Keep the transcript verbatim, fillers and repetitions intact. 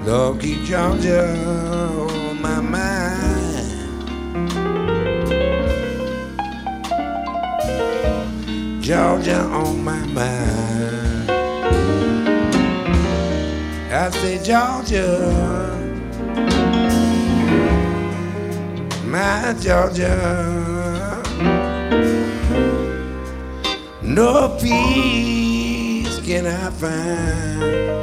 Lord, keep Georgia on my mind. Georgia on my mind. I say Georgia, my Georgia, no peace can I find.